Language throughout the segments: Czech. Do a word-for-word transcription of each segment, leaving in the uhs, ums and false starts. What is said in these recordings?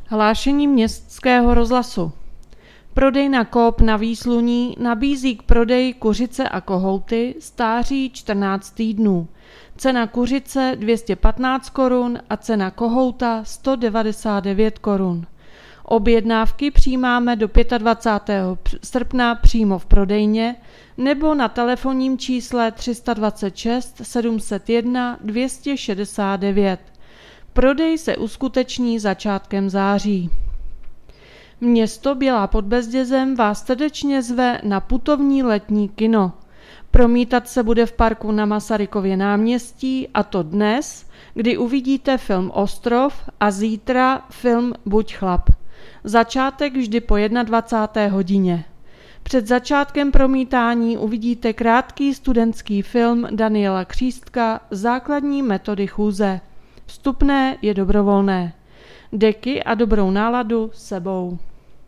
Hlášení Městského rozhlasu. Prodejna Coop na Výsluní nabízí k prodeji kuřice a kohouty stáří čtrnáct týdnů. Cena kuřice dvě stě patnáct korun a cena kohouta sto devadesát devět korun. Objednávky přijímáme do dvacátého pátého srpna přímo v prodejně nebo na telefonním čísle tři sta dvacet šest sedm set jedna dvě stě šedesát devět. Prodej se uskuteční začátkem září. Město Bělá pod Bezdězem vás srdečně zve na putovní letní kino. Promítat se bude v parku na Masarykově náměstí, a to dnes, kdy uvidíte film Ostrov, a zítra film Buď chlap. Začátek vždy po dvacáté jedné hodině. Před začátkem promítání uvidíte krátký studentský film Daniela Křístka Základní metody chůze. Vstupné je dobrovolné. Deky a dobrou náladu sebou.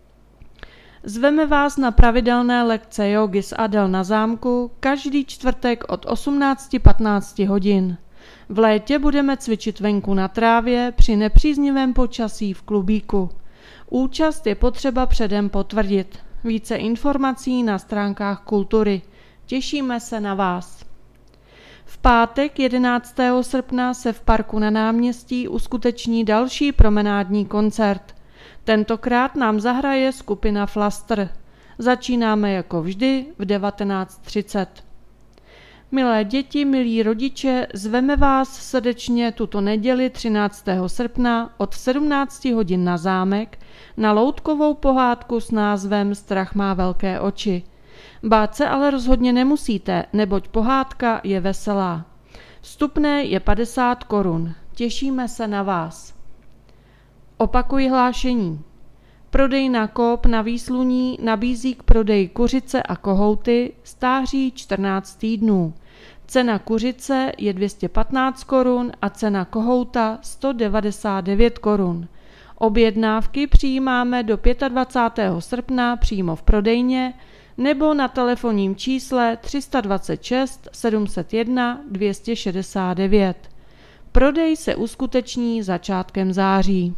Zveme vás na pravidelné lekce jógy s Adel na zámku každý čtvrtek od osmnáct patnáct hodin. V létě budeme cvičit venku na trávě při nepříznivém počasí v klubíku. Účast je potřeba předem potvrdit. Více informací na stránkách kultury. Těšíme se na vás. V pátek jedenáctého srpna se v parku na náměstí uskuteční další promenádní koncert. Tentokrát nám zahraje skupina Flaster. Začínáme jako vždy v devatenáct třicet. Milé děti, milí rodiče, zveme vás srdečně tuto neděli třináctého srpna od sedmnácti hodin na zámek na loutkovou pohádku s názvem Strach má velké oči. Bát se ale rozhodně nemusíte, neboť pohádka je veselá. Vstupné je padesát korun. Těšíme se na vás. Opakuji hlášení. Prodejna Coop na Výsluní nabízí k prodeji kuřice a kohouty stáří čtrnáct týdnů. Cena kuřice je dvě stě patnáct korun a cena kohouta sto devadesát devět korun. Objednávky přijímáme do dvacátého pátého srpna přímo v prodejně nebo na telefonním čísle tři sta dvacet šest sedm set jedna dvě stě šedesát devět. Prodej se uskuteční začátkem září.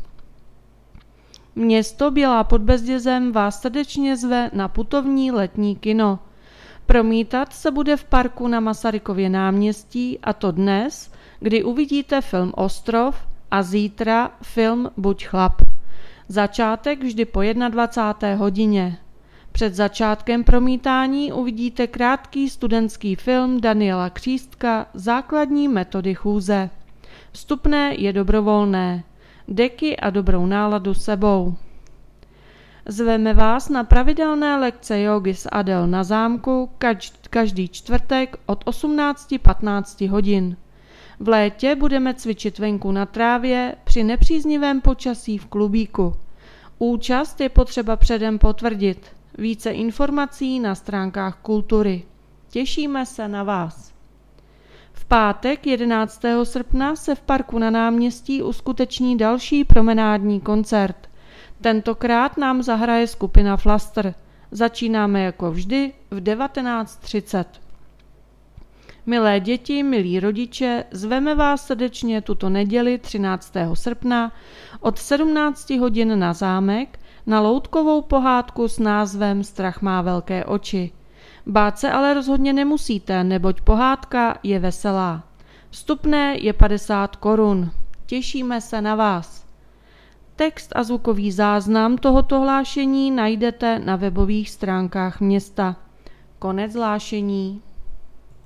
Město Bělá pod Bezdězem vás srdečně zve na putovní letní kino. Promítat se bude v parku na Masarykově náměstí, a to dnes, kdy uvidíte film Ostrov, a zítra film Buď chlap. Začátek vždy po dvacáté jedné hodině. Před začátkem promítání uvidíte krátký studentský film Daniela Křístka Základní metody chůze. Vstupné je dobrovolné. Deky a dobrou náladu sebou. Zveme vás na pravidelné lekce jógy s Adel na zámku každý čtvrtek od osmnáct patnáct hodin. V létě budeme cvičit venku na trávě při nepříznivém počasí v klubíku. Účast je potřeba předem potvrdit. Více informací na stránkách kultury. Těšíme se na vás. V pátek jedenáctého srpna se v parku na náměstí uskuteční další promenádní koncert. Tentokrát nám zahraje skupina Flaster. Začínáme jako vždy v devatenáct třicet. Milé děti, milí rodiče, zveme vás srdečně tuto neděli třináctého srpna od sedmnácti hodin na zámek na loutkovou pohádku s názvem Strach má velké oči. Bát se ale rozhodně nemusíte, neboť pohádka je veselá. Vstupné je padesát korun. Těšíme se na vás. Text a zvukový záznam tohoto hlášení najdete na webových stránkách města. Konec hlášení.